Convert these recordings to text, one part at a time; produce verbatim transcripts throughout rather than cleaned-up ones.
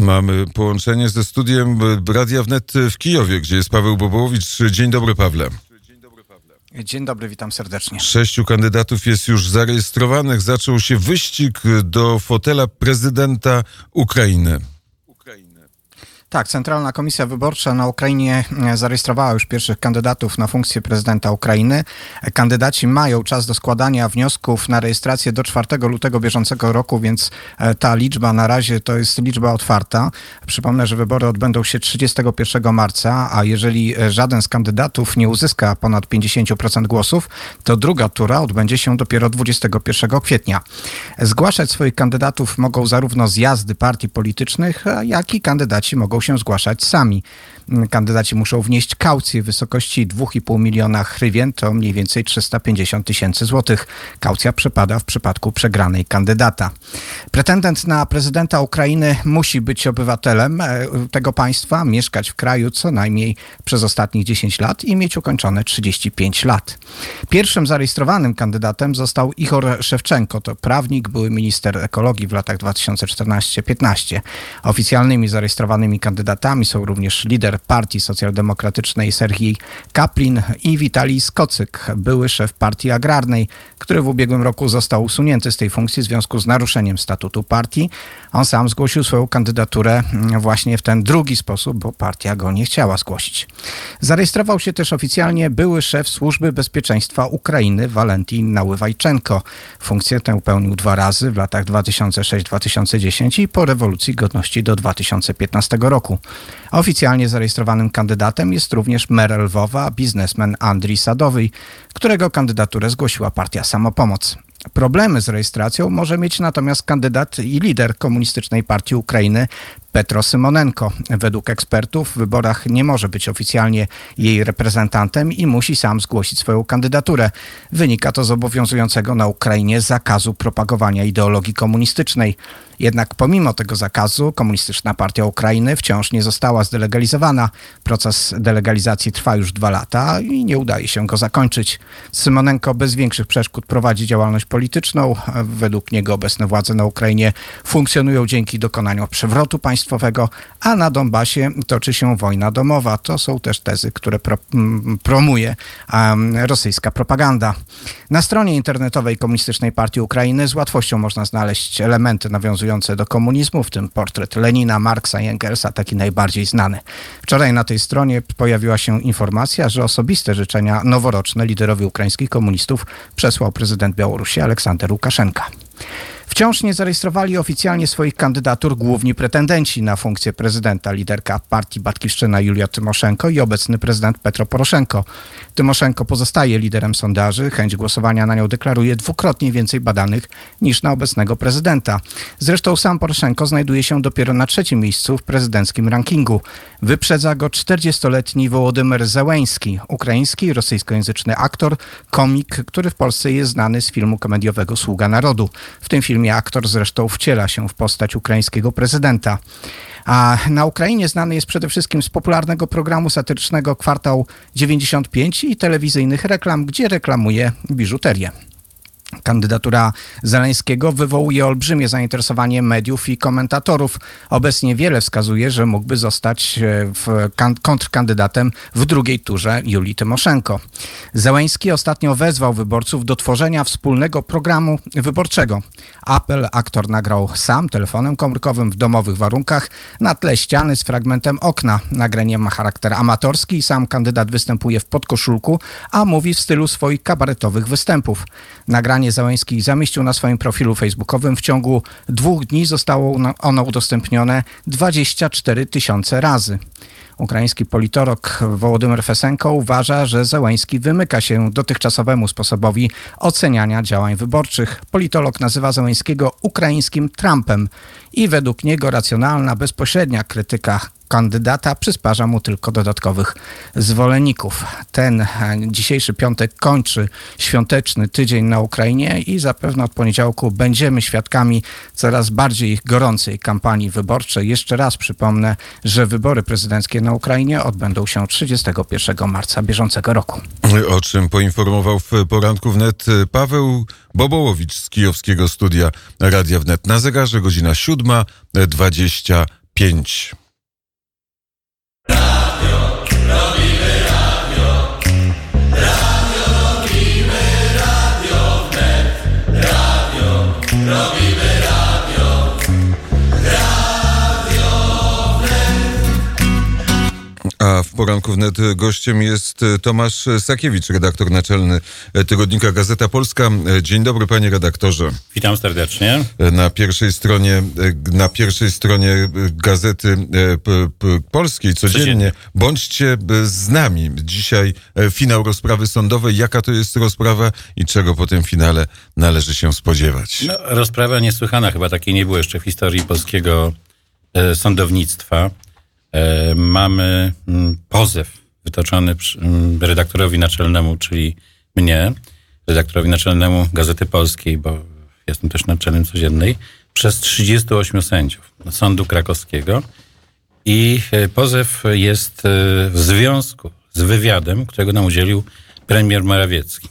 Mamy połączenie ze studiem Radia Wnet w Kijowie, gdzie jest Paweł Bobołowicz. Dzień dobry, Pawle. Dzień dobry, witam serdecznie. Sześciu kandydatów jest już zarejestrowanych. Zaczął się wyścig do fotela prezydenta Ukrainy. Tak, Centralna Komisja Wyborcza na Ukrainie zarejestrowała już pierwszych kandydatów na funkcję prezydenta Ukrainy. Kandydaci mają czas do składania wniosków na rejestrację do czwartego lutego bieżącego roku, więc ta liczba na razie to jest liczba otwarta. Przypomnę, że wybory odbędą się trzydziestego pierwszego marca, a jeżeli żaden z kandydatów nie uzyska ponad pięćdziesiąt procent głosów, to druga tura odbędzie się dopiero dwudziestego pierwszego kwietnia. Zgłaszać swoich kandydatów mogą zarówno zjazdy partii politycznych, jak i kandydaci mogą się zgłaszać sami. Kandydaci muszą wnieść kaucję w wysokości dwa i pół miliona hrywien, to mniej więcej trzysta pięćdziesiąt tysięcy złotych. Kaucja przypada w przypadku przegranej kandydata. Pretendent na prezydenta Ukrainy musi być obywatelem tego państwa, mieszkać w kraju co najmniej przez ostatnich dziesięć lat i mieć ukończone trzydzieści pięć lat. Pierwszym zarejestrowanym kandydatem został Ichor Szewczenko. To prawnik, były minister ekologii w latach dwa tysiące czternastego do piętnastego. Oficjalnymi zarejestrowanymi kandydatami są również lider Partii Socjaldemokratycznej Serhiej Kaplin i Witalij Skocyk, były szef Partii Agrarnej, który w ubiegłym roku został usunięty z tej funkcji w związku z naruszeniem statutu partii. On sam zgłosił swoją kandydaturę właśnie w ten drugi sposób, bo partia go nie chciała zgłosić. Zarejestrował się też oficjalnie były szef Służby Bezpieczeństwa Ukrainy Walentij Naływajczenko. Funkcję tę pełnił dwa razy w latach dwa tysiące szóstym do dwa tysiące dziesiątego i po rewolucji godności do dwa tysiące piętnastego roku. Oficjalnie zarejestrowanym kandydatem jest również mer Lwowa, biznesmen Andrii Sadowyj, którego kandydaturę zgłosiła partia Samopomoc. Problemy z rejestracją może mieć natomiast kandydat i lider Komunistycznej Partii Ukrainy Petro Symonenko. Według ekspertów w wyborach nie może być oficjalnie jej reprezentantem i musi sam zgłosić swoją kandydaturę. Wynika to z obowiązującego na Ukrainie zakazu propagowania ideologii komunistycznej. Jednak pomimo tego zakazu Komunistyczna Partia Ukrainy wciąż nie została zdelegalizowana. Proces delegalizacji trwa już dwa lata i nie udaje się go zakończyć. Symonenko bez większych przeszkód prowadzi działalność polityczną. Według niego obecne władze na Ukrainie funkcjonują dzięki dokonaniu przewrotu państwowego, a na Donbasie toczy się wojna domowa. To są też tezy, które pro, promuje um, rosyjska propaganda. Na stronie internetowej Komunistycznej Partii Ukrainy z łatwością można znaleźć elementy nawiązujące do komunizmu, w tym portret Lenina, Marksa i Engelsa, taki najbardziej znany. Wczoraj na tej stronie pojawiła się informacja, że osobiste życzenia noworoczne liderowi ukraińskich komunistów przesłał prezydent Białorusi Aleksander Łukaszenka. Wciąż nie zarejestrowali oficjalnie swoich kandydatur główni pretendenci na funkcję prezydenta, liderka partii Batkiwszczyna Julia Tymoszenko i obecny prezydent Petro Poroszenko. Tymoszenko pozostaje liderem sondaży, chęć głosowania na nią deklaruje dwukrotnie więcej badanych niż na obecnego prezydenta. Zresztą sam Poroszenko znajduje się dopiero na trzecim miejscu w prezydenckim rankingu. Wyprzedza go czterdziestoletni Wołodymyr Zełenski, ukraiński, rosyjskojęzyczny aktor, komik, który w Polsce jest znany z filmu komediowego Sługa Narodu. W tym filmie aktor zresztą wciela się w postać ukraińskiego prezydenta. A na Ukrainie znany jest przede wszystkim z popularnego programu satyrycznego Kwartał dziewięćdziesiąt pięć i telewizyjnych reklam, gdzie reklamuje biżuterię. Kandydatura Zełenskiego wywołuje olbrzymie zainteresowanie mediów i komentatorów. Obecnie wiele wskazuje, że mógłby zostać w kontrkandydatem w drugiej turze Julii Tymoszenko. Zełenski ostatnio wezwał wyborców do tworzenia wspólnego programu wyborczego. Apel aktor nagrał sam telefonem komórkowym w domowych warunkach na tle ściany z fragmentem okna. Nagranie ma charakter amatorski i sam kandydat występuje w podkoszulku, a mówi w stylu swoich kabaretowych występów. Nagranie Zełenski zamieścił na swoim profilu facebookowym. W ciągu dwóch dni zostało ono udostępnione dwadzieścia cztery tysiące razy. Ukraiński politolog Wołodymyr Fesenko uważa, że Zełenski wymyka się dotychczasowemu sposobowi oceniania działań wyborczych. Politolog nazywa Zełenskiego ukraińskim Trumpem i według niego racjonalna, bezpośrednia krytyka kandydata przysparza mu tylko dodatkowych zwolenników. Ten dzisiejszy piątek kończy świąteczny tydzień na Ukrainie i zapewne od poniedziałku będziemy świadkami coraz bardziej gorącej kampanii wyborczej. Jeszcze raz przypomnę, że wybory prezydenckie na Ukrainie odbędą się trzydziestego pierwszego marca bieżącego roku. O czym poinformował w poranku wnet Paweł Bobołowicz z kijowskiego studia Radia Wnet. Na zegarze godzina siódma dwadzieścia pięć. Radio, robimy radio. Radio robimy, radio wnet. Radio robimy radio. Radio wnet. A w poranku wnet gościem jest Tomasz Sakiewicz, redaktor naczelny tygodnika Gazeta Polska. Dzień dobry, panie redaktorze. Witam serdecznie. Na pierwszej stronie, na pierwszej stronie Gazety P- P- Polskiej codziennie. codziennie. Bądźcie z nami. Dzisiaj finał rozprawy sądowej. Jaka to jest rozprawa i czego po tym finale należy się spodziewać? No, rozprawa niesłychana. Chyba takiej nie było jeszcze w historii polskiego e, sądownictwa. E, mamy m, pozew wytoczony przy, m, redaktorowi naczelnemu, czyli mnie, redaktorowi naczelnemu Gazety Polskiej, bo jestem też naczelnym codziennej, przez trzydziestu ośmiu sędziów Sądu Krakowskiego. I e, pozew jest e, w związku z wywiadem, którego nam udzielił premier Morawiecki.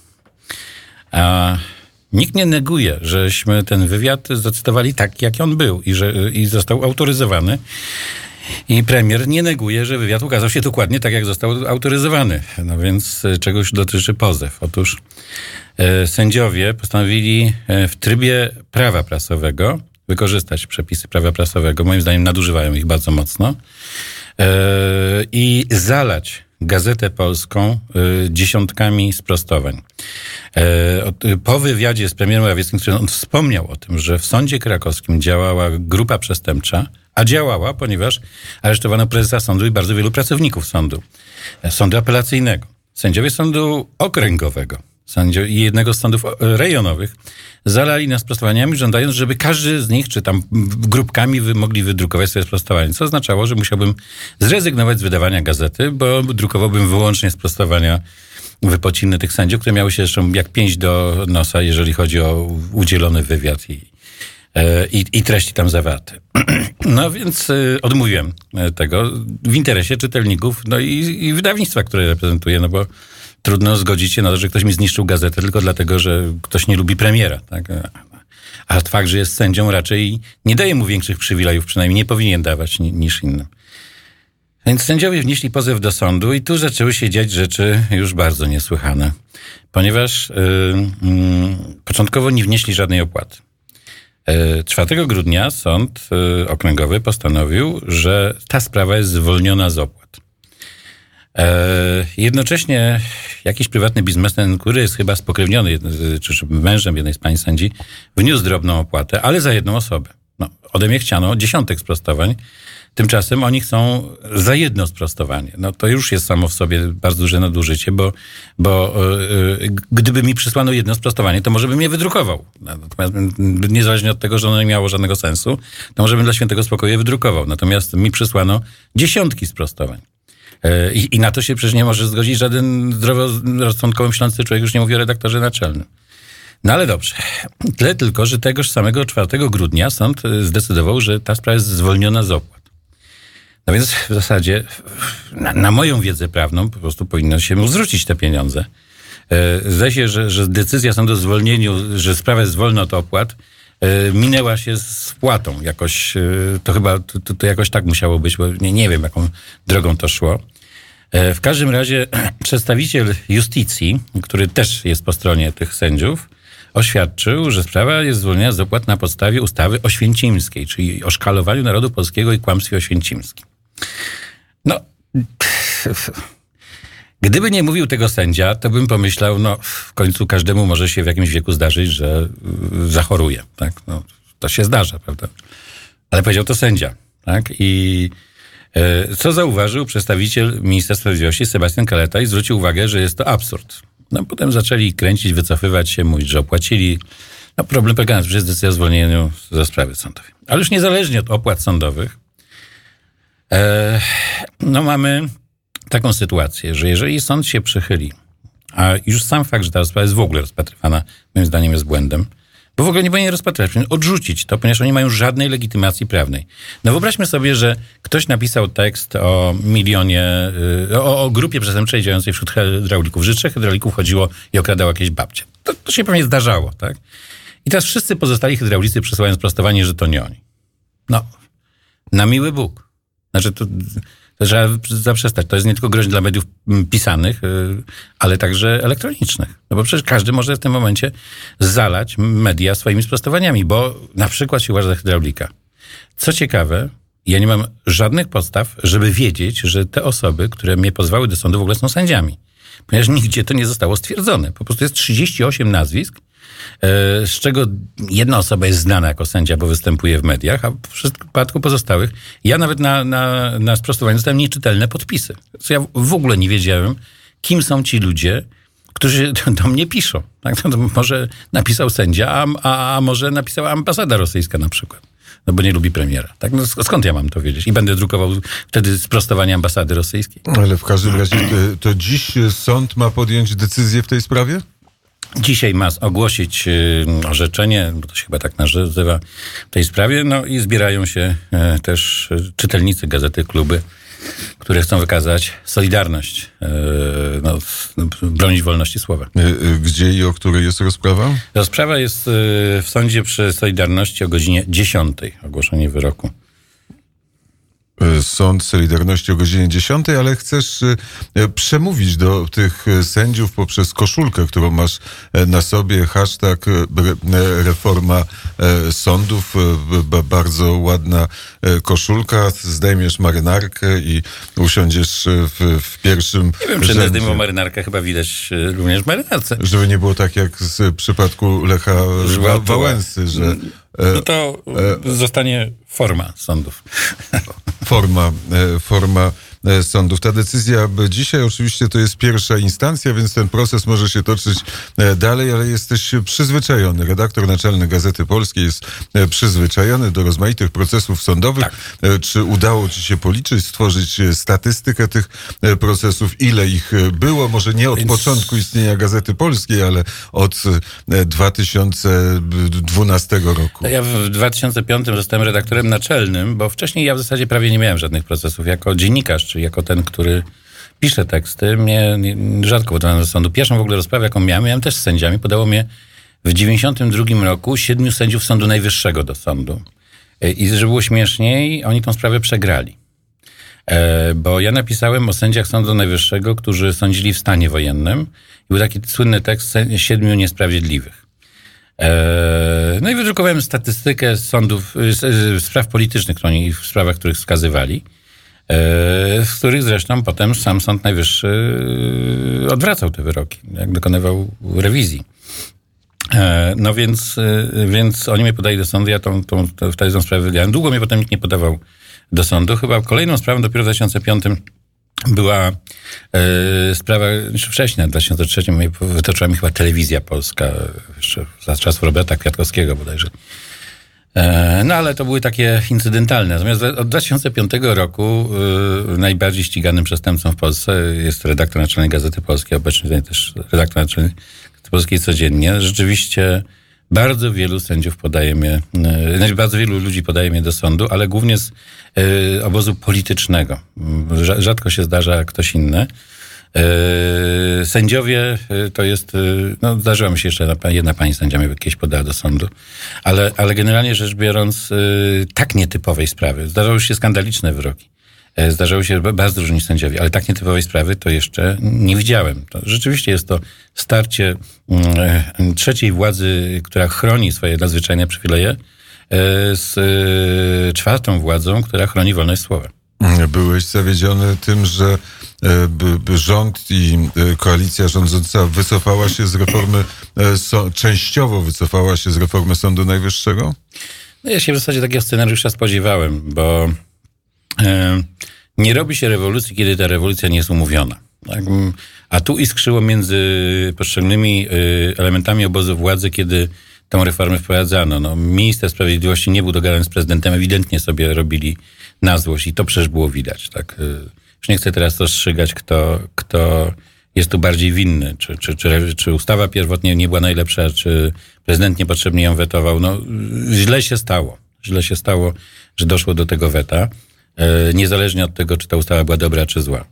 A nikt nie neguje, żeśmy ten wywiad zacytowali tak, jak on był i że i został autoryzowany. I premier nie neguje, że wywiad ukazał się dokładnie tak, jak został autoryzowany. No więc czegoś dotyczy pozew. Otóż e, sędziowie postanowili e, w trybie prawa prasowego wykorzystać przepisy prawa prasowego. Moim zdaniem nadużywają ich bardzo mocno. E, I zalać Gazetę Polską y, dziesiątkami sprostowań. E, od, po wywiadzie z premierem Morawieckim, który on wspomniał o tym, że w Sądzie Krakowskim działała grupa przestępcza, a działała, ponieważ aresztowano prezesa sądu i bardzo wielu pracowników sądu. E, sądu apelacyjnego, sędziowie sądu okręgowego sędzio, i jednego z sądów rejonowych zalali nas sprostowaniami, żądając, żeby każdy z nich, czy tam grupkami wy, mogli wydrukować swoje sprostowanie. Co oznaczało, że musiałbym zrezygnować z wydawania gazety, bo drukowałbym wyłącznie sprostowania wypociny tych sędziów, które miały się jeszcze jak pięść do nosa, jeżeli chodzi o udzielony wywiad i, i, i treści tam zawarte. No więc odmówiłem tego w interesie czytelników, no i, i wydawnictwa, które reprezentuję, no bo trudno zgodzić się na to, że ktoś mi zniszczył gazetę tylko dlatego, że ktoś nie lubi premiera. Tak? A fakt, że jest sędzią, raczej nie daje mu większych przywilejów, przynajmniej nie powinien dawać niż innym. Więc sędziowie wnieśli pozew do sądu i tu zaczęły się dziać rzeczy już bardzo niesłychane. Ponieważ yy, yy, początkowo nie wnieśli żadnej opłaty. Yy, czwartego grudnia sąd yy, okręgowy postanowił, że ta sprawa jest zwolniona z opłat. E, jednocześnie jakiś prywatny biznesmen, który jest chyba spokrewniony czy, czy mężem jednej z pań sędzi, wniósł drobną opłatę, ale za jedną osobę. No, ode mnie chciano dziesiątek sprostowań. Tymczasem oni chcą za jedno sprostowanie. No to już jest samo w sobie bardzo duże nadużycie, bo, bo yy, gdyby mi przysłano jedno sprostowanie, to może bym je wydrukował. Natomiast niezależnie od tego, że ono nie miało żadnego sensu, to może bym dla świętego spokoju je wydrukował. Natomiast mi przysłano dziesiątki sprostowań. I, I na to się przecież nie może zgodzić żaden zdroworozsądkowo myślący człowiek, już nie mówi o redaktorze naczelnym. No ale dobrze. Tyle tylko, że tegoż samego czwartego grudnia sąd zdecydował, że ta sprawa jest zwolniona z opłat. No więc w zasadzie na, na moją wiedzę prawną po prostu powinno się mu zwrócić te pieniądze. Zdaje się, że, że decyzja sądu o zwolnieniu, że sprawa jest wolna od opłat, minęła się z wpłatą jakoś, to chyba to, to jakoś tak musiało być, bo nie, nie wiem, jaką drogą to szło. W każdym razie przedstawiciel Justicji, który też jest po stronie tych sędziów, oświadczył, że sprawa jest zwolniona z opłat na podstawie ustawy oświęcimskiej, czyli o szkalowaniu narodu polskiego i kłamstwie oświęcimskim. No, gdyby nie mówił tego sędzia, to bym pomyślał, no w końcu każdemu może się w jakimś wieku zdarzyć, że zachoruje. Tak? No, to się zdarza, prawda? Ale powiedział to sędzia. Tak? I e, co zauważył przedstawiciel Ministerstwa Sprawiedliwości Sebastian Kaleta i zwrócił uwagę, że jest to absurd. No potem zaczęli kręcić, wycofywać się, mówić, że opłacili. No problem polega na tym, że jest decyzja o zwolnieniu ze sprawy sądowej. Ale już niezależnie od opłat sądowych, e, no mamy taką sytuację, że jeżeli sąd się przychyli, a już sam fakt, że ta sprawa jest w ogóle rozpatrywana, moim zdaniem jest błędem, bo w ogóle nie powinien rozpatrywać, powinien odrzucić to, ponieważ oni nie mają żadnej legitymacji prawnej. No wyobraźmy sobie, że ktoś napisał tekst o milionie, o, o grupie przestępczej działającej wśród hydraulików, że trzech hydraulików chodziło i okradało jakieś babcie. To, to się pewnie zdarzało, tak? I teraz wszyscy pozostali hydraulicy przesyłają sprostowanie, że to nie oni. No, Na miły Bóg. Znaczy to, to trzeba zaprzestać. To jest nie tylko groźne dla mediów pisanych, ale także elektronicznych. No bo przecież każdy może w tym momencie zalać media swoimi sprostowaniami, bo na przykład się uważa za hydraulika. Co ciekawe, ja nie mam żadnych podstaw, żeby wiedzieć, że te osoby, które mnie pozwały do sądu, w ogóle są sędziami. Ponieważ nigdzie to nie zostało stwierdzone. Po prostu jest trzydzieści osiem nazwisk, z czego jedna osoba jest znana jako sędzia, bo występuje w mediach, a w przypadku pozostałych ja nawet na, na, na sprostowanie dostałem nieczytelne podpisy. Co ja w ogóle nie wiedziałem, kim są ci ludzie, którzy do mnie piszą. Tak? To może napisał sędzia, a, a, a może napisała ambasada rosyjska na przykład. No bo nie lubi premiera. Tak? No skąd ja mam to wiedzieć? I będę drukował wtedy sprostowanie ambasady rosyjskiej. Ale w każdym razie to, to dziś sąd ma podjąć decyzję w tej sprawie? Dzisiaj ma ogłosić y, orzeczenie, bo to się chyba tak nazywa w tej sprawie, no i zbierają się y, też y, czytelnicy Gazety Kluby, które chcą wykazać solidarność, y, no, bronić wolności słowa. Gdzie i o której jest rozprawa? Rozprawa jest y, w sądzie przy Solidarności o godzinie dziesiątej, ogłoszenie wyroku. Sąd Solidarności o godzinie dziesiątej, ale chcesz przemówić do tych sędziów poprzez koszulkę, którą masz na sobie, hashtag reforma sądów. Bardzo ładna koszulka. Zdejmiesz marynarkę i usiądziesz w, w pierwszym Nie wiem, czy zdejmował marynarkę, chyba widać również w marynarce. Żeby nie było tak jak w przypadku Lecha Wa- Wałęsy, że no to zostanie forma sądów. Forma, forma sądów. Ta decyzja dzisiaj oczywiście to jest pierwsza instancja, więc ten proces może się toczyć dalej, ale jesteś przyzwyczajony. Redaktor naczelny Gazety Polskiej jest przyzwyczajony do rozmaitych procesów sądowych. Tak. Czy udało ci się policzyć, stworzyć statystykę tych procesów? Ile ich było? Może nie od więc... początku istnienia Gazety Polskiej, ale od dwa tysiące dwunastego roku. Ja w dwa tysiące piątym zostałem redaktorem naczelnym, bo wcześniej ja w zasadzie prawie nie miałem żadnych procesów. Jako dziennikarz, czyli jako ten, który pisze teksty, mnie rzadko podano do sądu. Pierwszą w ogóle rozprawę, jaką miałem, miałem też z sędziami, podało mnie w dziewięćdziesiątym drugim roku siedmiu sędziów Sądu Najwyższego do sądu. I żeby było śmieszniej, oni tą sprawę przegrali. E, bo ja napisałem o sędziach Sądu Najwyższego, którzy sądzili w stanie wojennym. I był taki słynny tekst siedmiu niesprawiedliwych. E, no i wydrukowałem statystykę z sądów, z spraw politycznych, które oni w sprawach, których wskazywali, w których zresztą potem sam Sąd Najwyższy odwracał te wyroki, jak dokonywał rewizji. No więc, więc oni mnie podali do sądu, ja tą, tą, tą, wtedy tą sprawę wygrałem. Długo mnie potem nikt nie podawał do sądu. Chyba kolejną sprawą dopiero w dwa tysiące piątym była e, sprawa, jeszcze wcześniej, w dwa tysiące trzecim wytoczyła mi chyba Telewizja Polska, jeszcze za czasów Roberta Kwiatkowskiego bodajże. No ale to były takie incydentalne. Natomiast od dwa tysiące piątego roku yy, najbardziej ściganym przestępcą w Polsce jest redaktor naczelny Gazety Polskiej, obecnie też redaktor naczelny Gazety Polskiej codziennie. Rzeczywiście bardzo wielu sędziów podaje mnie, yy, bardzo wielu ludzi podaje mnie do sądu, ale głównie z yy, obozu politycznego. Rzadko się zdarza ktoś inny. Yy, sędziowie yy, to jest, yy, no zdarzyła mi się jeszcze jedna, jedna pani sędzia mnie kiedyś podała do sądu, ale, ale generalnie rzecz biorąc yy, tak nietypowej sprawy, zdarzały się skandaliczne wyroki, yy, zdarzały się bardzo różni sędziowie, ale tak nietypowej sprawy to jeszcze nie widziałem. To rzeczywiście jest to starcie yy, trzeciej władzy, która chroni swoje nadzwyczajne przywileje yy, z yy, czwartą władzą, która chroni wolność słowa. Byłeś zawiedziony tym, że rząd i koalicja rządząca wycofała się z reformy, częściowo wycofała się z reformy Sądu Najwyższego? No ja się w zasadzie takiego scenariusza spodziewałem, bo e, nie robi się rewolucji, kiedy ta rewolucja nie jest umówiona. Tak? A tu iskrzyło między poszczególnymi elementami obozu władzy, kiedy tą reformę wprowadzano. No, minister sprawiedliwości nie był dogadany z prezydentem, ewidentnie sobie robili na złość i to przecież było widać. Tak? Już nie chcę teraz rozstrzygać, kto, kto jest tu bardziej winny. Czy, czy, czy, czy ustawa pierwotnie nie była najlepsza, czy prezydent niepotrzebnie ją wetował. No, źle się stało. Źle się stało, że doszło do tego weta. E, niezależnie od tego, czy ta ustawa była dobra, czy zła.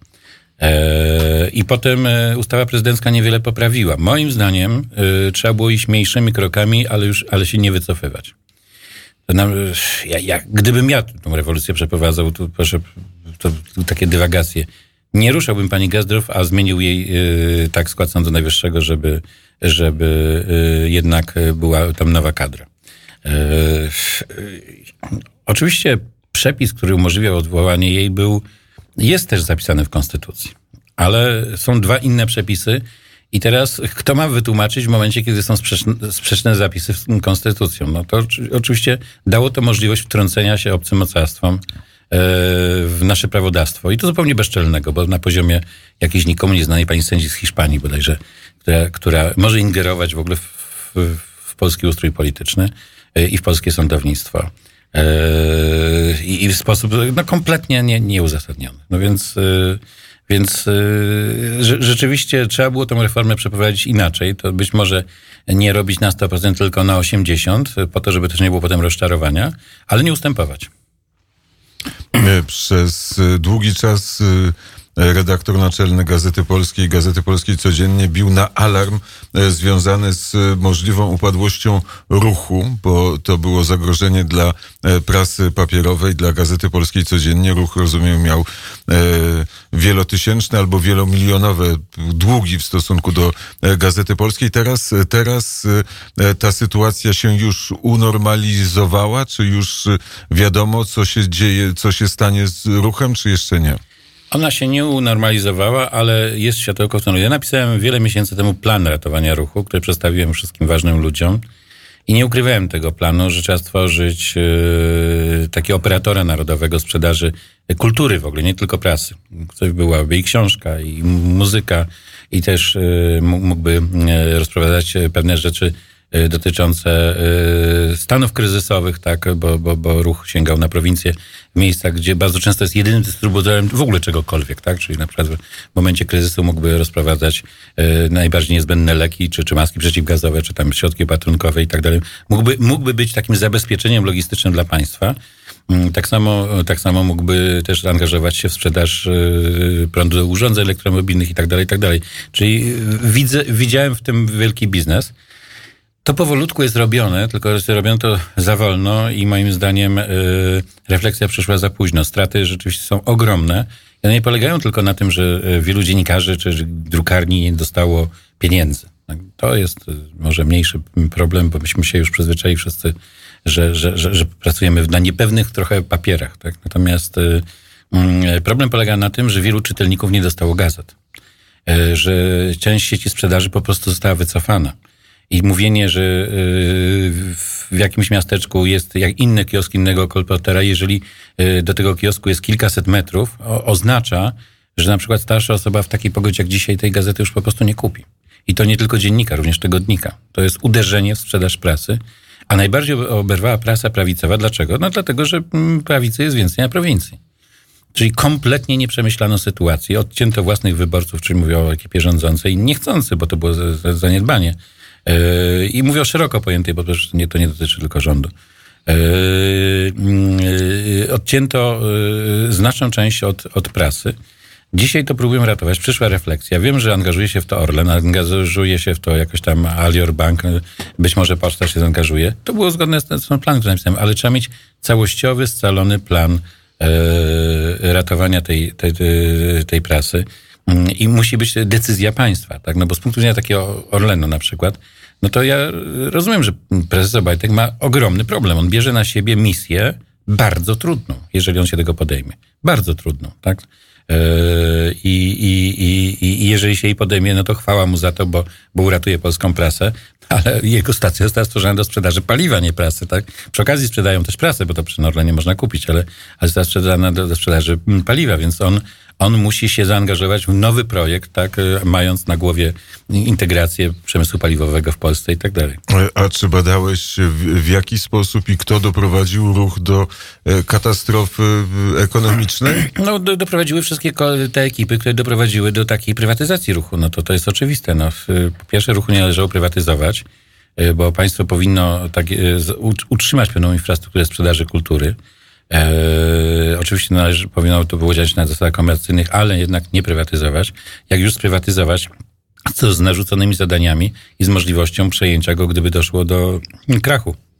E, I potem e, ustawa prezydencka niewiele poprawiła. Moim zdaniem e, trzeba było iść mniejszymi krokami, ale już ale się nie wycofywać. No, ja, ja, gdybym ja tą rewolucję przeprowadzał, to proszę, to, to takie dywagacje. Nie ruszałbym pani Gezdrow, a zmienił jej y, tak skład Sądu Najwyższego, żeby, żeby y, jednak była tam nowa kadra. Y, y, oczywiście przepis, który umożliwiał odwołanie jej, był, jest też zapisany w Konstytucji. Ale są dwa inne przepisy i teraz kto ma wytłumaczyć w momencie, kiedy są sprzeczne, sprzeczne zapisy z Konstytucją? No to oczywiście dało to możliwość wtrącenia się obcym mocarstwom w nasze prawodawstwo. I to zupełnie bezczelnego, bo na poziomie jakiejś nikomu nieznanej pani sędzi z Hiszpanii bodajże, która, która może ingerować w ogóle w, w, w polski ustrój polityczny i w polskie sądownictwo. I, i w sposób no, kompletnie nie, nieuzasadniony. No więc, więc rzeczywiście trzeba było tę reformę przeprowadzić inaczej. To być może nie robić na sto procent, tylko na osiemdziesiąt procent, po to, żeby też nie było potem rozczarowania, ale nie ustępować. Przez długi czas redaktor naczelny Gazety Polskiej, Gazety Polskiej codziennie bił na alarm związany z możliwą upadłością ruchu, bo to było zagrożenie dla prasy papierowej, dla Gazety Polskiej codziennie. Ruch, rozumiem, miał wielotysięczne albo wielomilionowe długi w stosunku do Gazety Polskiej. Teraz, teraz ta sytuacja się już unormalizowała? Czy już wiadomo, co się dzieje, co się stanie z ruchem, czy jeszcze nie? Ona się nie unormalizowała, ale jest światełko w tunelu. Ja napisałem wiele miesięcy temu plan ratowania ruchu, który przedstawiłem wszystkim ważnym ludziom i nie ukrywałem tego planu, że trzeba stworzyć yy, takiego operatora narodowego sprzedaży kultury w ogóle, nie tylko prasy. To byłaby i książka, i muzyka, i też yy, mógłby yy, rozprowadzać pewne rzeczy dotyczące stanów kryzysowych, tak, bo, bo, bo ruch sięgał na prowincję w miejscach, gdzie bardzo często jest jedynym dystrybutorem w ogóle czegokolwiek, tak, czyli na przykład w momencie kryzysu mógłby rozprowadzać najbardziej niezbędne leki, czy, czy maski przeciwgazowe, czy tam środki opatrunkowe i tak dalej. Mógłby, mógłby być takim zabezpieczeniem logistycznym dla państwa. Tak samo, tak samo mógłby też angażować się w sprzedaż prądu do urządzeń elektromobilnych i tak dalej, i tak dalej. Czyli widzę, widziałem w tym wielki biznes. To powolutku jest robione, tylko że robione to za wolno i moim zdaniem y, refleksja przyszła za późno. Straty rzeczywiście są ogromne. I one nie polegają tylko na tym, że wielu dziennikarzy czy drukarni nie dostało pieniędzy. To jest może mniejszy problem, bo myśmy się już przyzwyczaili wszyscy, że, że, że, że pracujemy na niepewnych trochę papierach. Tak? Natomiast y, y, problem polega na tym, że wielu czytelników nie dostało gazet. Y, że część sieci sprzedaży po prostu została wycofana. I mówienie, że w jakimś miasteczku jest jak inny kiosk innego kolportera, jeżeli do tego kiosku jest kilkaset metrów, oznacza, że na przykład starsza osoba w takiej pogodzie jak dzisiaj tej gazety już po prostu nie kupi. I to nie tylko dziennika, również tygodnika. To jest uderzenie w sprzedaż prasy, a najbardziej oberwała prasa prawicowa. Dlaczego? No dlatego, że prawicy jest więcej na prowincji. Czyli kompletnie nie przemyślano sytuacji, odcięto własnych wyborców, czyli mówię o ekipie rządzącej, niechcący, bo to było zaniedbanie. I mówię o szeroko pojętej, bo to nie, to nie dotyczy tylko rządu. Odcięto znaczną część od, od prasy. Dzisiaj to próbują ratować. Przyszła refleksja. Wiem, że angażuje się w to Orlen, angażuje się w to jakoś tam Alior Bank, być może Poczta się zaangażuje. To było zgodne z tym planem, który napisałem, ale trzeba mieć całościowy, scalony plan ratowania tej, tej, tej prasy. I musi być decyzja państwa, tak? No bo z punktu widzenia takiego Orlenu na przykład, no to ja rozumiem, że prezes Obajtek ma ogromny problem. On bierze na siebie misję bardzo trudną, jeżeli on się tego podejmie. Bardzo trudną, tak? I, i, i, i jeżeli się jej podejmie, no to chwała mu za to, bo, bo uratuje polską prasę, ale jego stacja została stworzona do sprzedaży paliwa, nie prasy, tak? Przy okazji sprzedają też prasę, bo to przy Orlenie można kupić, ale, ale została sprzedana do, do sprzedaży paliwa, więc on, on musi się zaangażować w nowy projekt, tak? Mając na głowie integrację przemysłu paliwowego w Polsce i tak dalej. A czy badałeś w, w jaki sposób i kto doprowadził ruch do katastrofy ekonomicznej? No, do, doprowadziły wszystkie te ekipy, które doprowadziły do takiej prywatyzacji ruchu. No to to jest oczywiste. No, po pierwsze, ruchu nie należało prywatyzować, bo państwo powinno tak, utrzymać pewną infrastrukturę sprzedaży kultury. E, oczywiście należy, powinno to było działać na zasadach komercyjnych, ale jednak nie prywatyzować. Jak już sprywatyzować, co z narzuconymi zadaniami i z możliwością przejęcia go, gdyby doszło do krachu.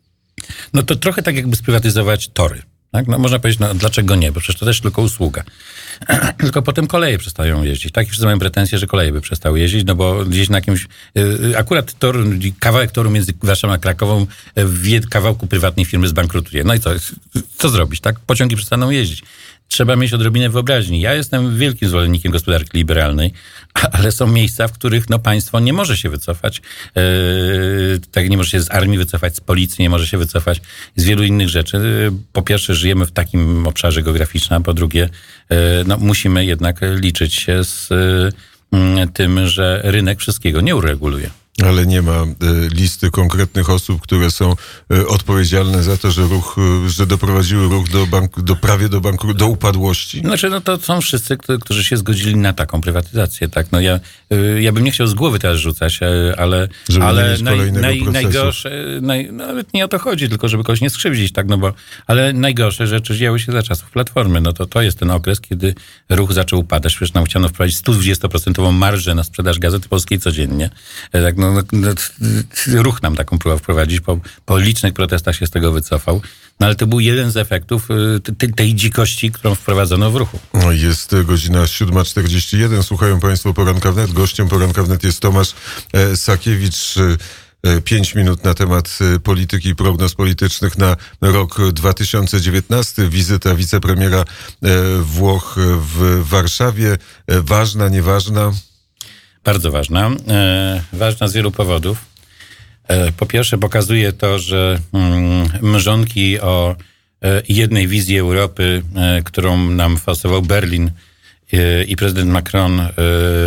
No to trochę tak jakby sprywatyzować tory. Tak? No można powiedzieć, no dlaczego nie, bo przecież to też tylko usługa. Tylko potem koleje przestają jeździć. Tak, wszyscy mają pretensje, że koleje by przestały jeździć, no bo gdzieś na jakimś... Yy, akurat tor, kawałek toru między Warszawą a Krakową w kawałku prywatnej firmy zbankrutuje. No i co? Co zrobić, tak? Pociągi przestaną jeździć. Trzeba mieć odrobinę wyobraźni. Ja jestem wielkim zwolennikiem gospodarki liberalnej, ale są miejsca, w których no, państwo nie może się wycofać. Yy, tak nie może się z armii wycofać, z policji nie może się wycofać, z wielu innych rzeczy. Po pierwsze, żyjemy w takim obszarze geograficznym, a po drugie, yy, no, musimy jednak liczyć się z yy, tym, że rynek wszystkiego nie ureguluje. Ale nie ma y, listy konkretnych osób, które są y, odpowiedzialne za to, że ruch, y, że doprowadziły ruch do, bank, do prawie do bankru, do upadłości? Znaczy, no to są wszyscy, którzy się zgodzili na taką prywatyzację, tak. No ja, y, ja bym nie chciał z głowy teraz rzucać, ale, żeby ale naj, naj, najgorsze, naj, nawet nie o to chodzi, tylko żeby kogoś nie skrzywdzić, tak, no bo, ale najgorsze rzeczy działy się za czasów Platformy. No to to jest ten okres, kiedy ruch zaczął upadać. Przecież nam chciano wprowadzić sto dwadzieścia procent marżę na sprzedaż Gazety Polskiej codziennie. Tak, no, No, no, ruch nam taką próbował wprowadzić, po, po licznych protestach się z tego wycofał. No ale to był jeden z efektów tej, tej dzikości, którą wprowadzono w ruchu. Jest godzina siódma czterdzieści jeden. Słuchają Państwo Poranka Wnet. Gościem Poranka Wnet jest Tomasz Sakiewicz. Pięć minut na temat polityki i prognoz politycznych na rok dwa tysiące dziewiętnasty. Wizyta wicepremiera Włoch w Warszawie. Ważna, nieważna? Bardzo ważna. E, ważna z wielu powodów. E, po pierwsze pokazuje to, że mm, mrzonki o e, jednej wizji Europy, e, którą nam forsował Berlin e, i prezydent Macron e,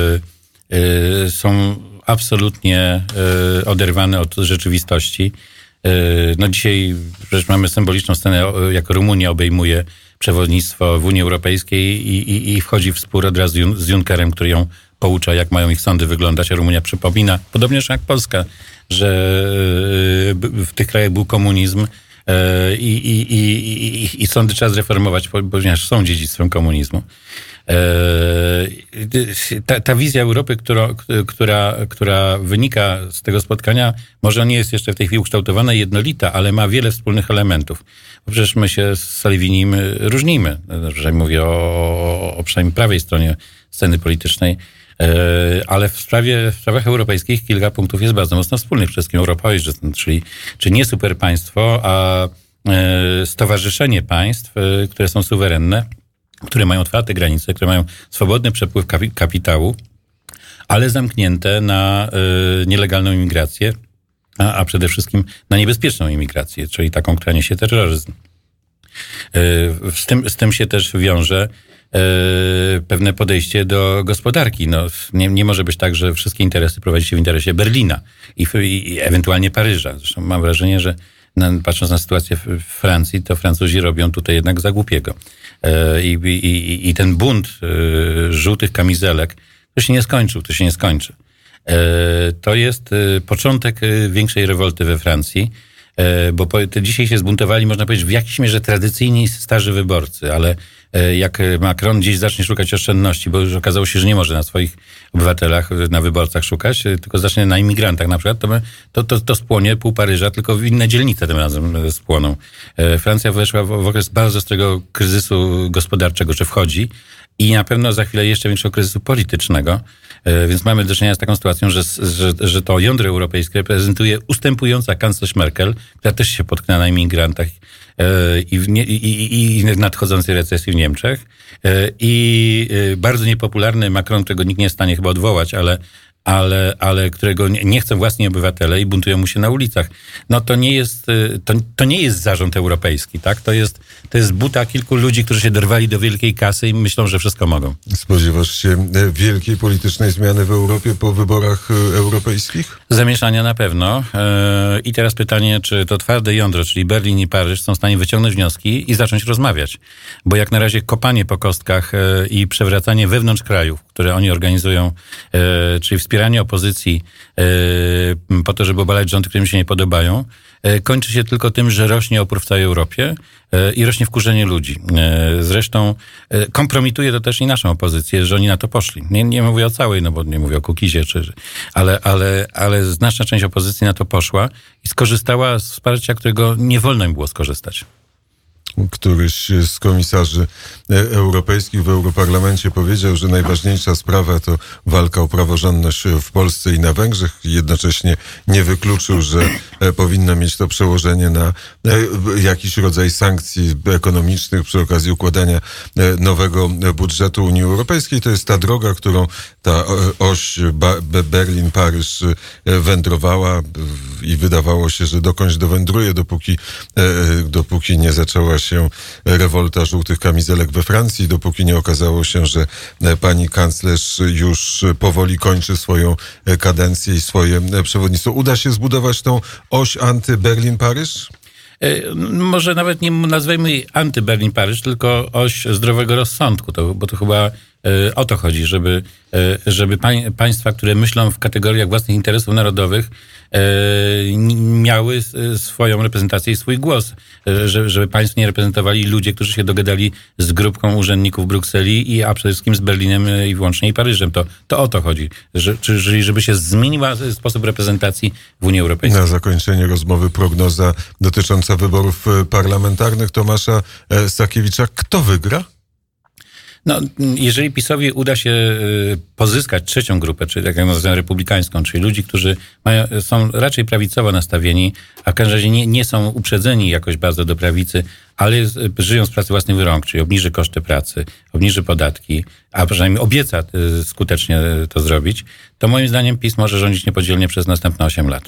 e, są absolutnie e, oderwane od rzeczywistości. E, no dzisiaj przecież mamy symboliczną scenę, jak Rumunia obejmuje przewodnictwo w Unii Europejskiej i, i, i wchodzi w spór od razu z Junckerem, który ją poucza, jak mają ich sądy wyglądać, a Rumunia przypomina, podobnie jak Polska, że w tych krajach był komunizm i, i, i, i, i sądy trzeba zreformować, ponieważ są dziedzictwem komunizmu. Ta, ta wizja Europy, która, która, która wynika z tego spotkania, może nie jest jeszcze w tej chwili ukształtowana i jednolita, ale ma wiele wspólnych elementów. Bo przecież my się z Salvinim różnimy. Że mówię o, o przynajmniej prawej stronie sceny politycznej. Ale w sprawie, w sprawach europejskich kilka punktów jest bardzo mocno wspólnych. Przede wszystkim Europaojszczyzn, czyli, czyli nie superpaństwo, a stowarzyszenie państw, które są suwerenne, które mają otwarte granice, które mają swobodny przepływ kapitału, ale zamknięte na nielegalną imigrację, a, a przede wszystkim na niebezpieczną imigrację, czyli taką, która niesie terroryzm. Z tym, z tym się też wiąże pewne podejście do gospodarki. No, nie, nie może być tak, że wszystkie interesy prowadzi się w interesie Berlina i, i, i ewentualnie Paryża. Zresztą mam wrażenie, że na, patrząc na sytuację w, w Francji, to Francuzi robią tutaj jednak za głupiego. I, i, i ten bunt żółtych kamizelek, to się nie skończył, to się nie skończy. To jest początek większej rewolty we Francji, bo dzisiaj się zbuntowali, można powiedzieć, w jakiejś mierze tradycyjni starzy wyborcy, ale jak Macron gdzieś zacznie szukać oszczędności, bo już okazało się, że nie może na swoich obywatelach, na wyborcach szukać, tylko zacznie na imigrantach na przykład, to, my, to, to, to spłonie pół Paryża, tylko w inne dzielnice tym razem spłoną. Francja weszła w, w okres bardzo ostrego kryzysu gospodarczego, czy wchodzi, i na pewno za chwilę jeszcze większego kryzysu politycznego, więc mamy do czynienia z taką sytuacją, że, że, że to jądro europejskie reprezentuje ustępująca kanclerz Merkel, która też się potknęła na imigrantach i, w nie, i, i, i nadchodzącej recesji w Niemczech, i bardzo niepopularny Macron, którego nikt nie jest w stanie chyba odwołać, ale ale, ale którego nie, nie chcą własni obywatele i buntują mu się na ulicach. No to nie jest, to, to nie jest zarząd europejski, tak? To jest, to jest buta kilku ludzi, którzy się dorwali do wielkiej kasy i myślą, że wszystko mogą. Spodziewasz się wielkiej politycznej zmiany w Europie po wyborach europejskich? Zamieszania na pewno. I teraz pytanie, czy to twarde jądro, czyli Berlin i Paryż, są w stanie wyciągnąć wnioski i zacząć rozmawiać. Bo jak na razie kopanie po kostkach i przewracanie wewnątrz krajów, które oni organizują, czyli wspieranie opozycji po to, żeby obalać rządy, które im się nie podobają, kończy się tylko tym, że rośnie opór w całej Europie i rośnie wkurzenie ludzi. Zresztą kompromituje to też i naszą opozycję, że oni na to poszli. Nie, nie mówię o całej, no bo nie mówię o Kukizie, czy, ale, ale, ale znaczna część opozycji na to poszła i skorzystała z wsparcia, którego nie wolno im było skorzystać. Któryś z komisarzy europejskich w Europarlamencie powiedział, że najważniejsza sprawa to walka o praworządność w Polsce i na Węgrzech. Jednocześnie nie wykluczył, że powinno mieć to przełożenie na jakiś rodzaj sankcji ekonomicznych przy okazji układania nowego budżetu Unii Europejskiej. To jest ta droga, którą ta oś Berlin-Paryż wędrowała i wydawało się, że dokądś dowędruje, dopóki, dopóki nie zaczęła się rewolta żółtych kamizelek we Francji, dopóki nie okazało się, że pani kanclerz już powoli kończy swoją kadencję i swoje przewodnictwo. Uda się zbudować tą oś anty-Berlin-Paryż? Może nawet nie nazwijmy jej anty-Berlin-Paryż, tylko oś zdrowego rozsądku, to, bo to chyba o to chodzi, żeby, żeby pań, państwa, które myślą w kategoriach własnych interesów narodowych, miały swoją reprezentację i swój głos. Żeby, żeby państw nie reprezentowali ludzie, którzy się dogadali z grupką urzędników Brukseli, i, a przede wszystkim z Berlinem i wyłącznie i Paryżem. To, to o to chodzi. Że, czyli żeby się zmieniła sposób reprezentacji w Unii Europejskiej. Na zakończenie rozmowy prognoza dotycząca wyborów parlamentarnych Tomasza Sakiewicza. Kto wygra? No, jeżeli PiS-owi uda się pozyskać trzecią grupę, czyli tak jak nazywam republikańską, czyli ludzi, którzy mają, są raczej prawicowo nastawieni, a w każdym razie nie, nie są uprzedzeni jakoś bardzo do prawicy, ale żyją z pracy własnych rąk, czyli obniży koszty pracy, obniży podatki, a przynajmniej obieca skutecznie to zrobić, to moim zdaniem PiS może rządzić niepodzielnie przez następne osiem lat.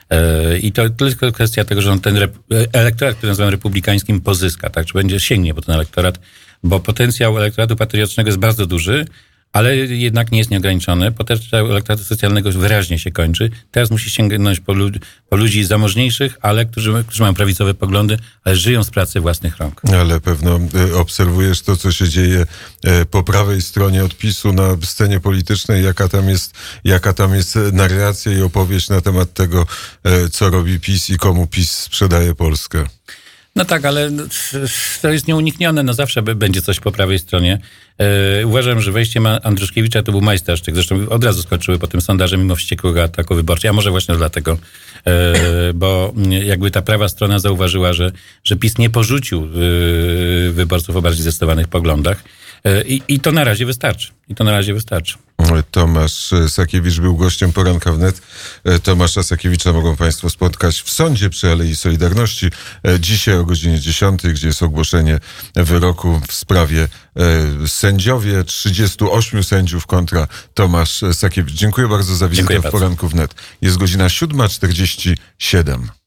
I to tylko kwestia tego, że on ten elektorat, który nazywam republikańskim, pozyska, tak? Czy będzie sięgnie po ten elektorat, bo potencjał elektoratu patriotycznego jest bardzo duży, ale jednak nie jest nieograniczony. Potencjał elektoratu socjalnego wyraźnie się kończy. Teraz musi sięgnąć po, lud- po ludzi zamożniejszych, ale którzy, którzy mają prawicowe poglądy, ale żyją z pracy własnych rąk. Ale pewno obserwujesz to, co się dzieje po prawej stronie od PiS-u na scenie politycznej, jaka tam jest, jaka tam jest narracja i opowieść na temat tego, co robi PiS i komu PiS sprzedaje Polskę. No tak, ale to jest nieuniknione. No zawsze będzie coś po prawej stronie. E, uważam, że wejście Andruszkiewicza to był majstersztyk. Zresztą od razu skończyły po tym sondaże mimo wściekłego ataku wyborczego. A może właśnie dlatego, e, bo jakby ta prawa strona zauważyła, że, że PiS nie porzucił e, wyborców o bardziej zdecydowanych poglądach. E, i, I to na razie wystarczy. I to na razie wystarczy. Tomasz Sakiewicz był gościem Poranka Wnet. Tomasza Sakiewicza mogą państwo spotkać w sądzie przy Alei Solidarności. Dzisiaj o godzinie dziesiątej, gdzie jest ogłoszenie wyroku w sprawie sędziowie, trzydziestu ośmiu sędziów kontra Tomasz Sakiewicz. Dziękuję bardzo za wizytę w Poranku Wnet. Jest godzina siódma czterdzieści siedem.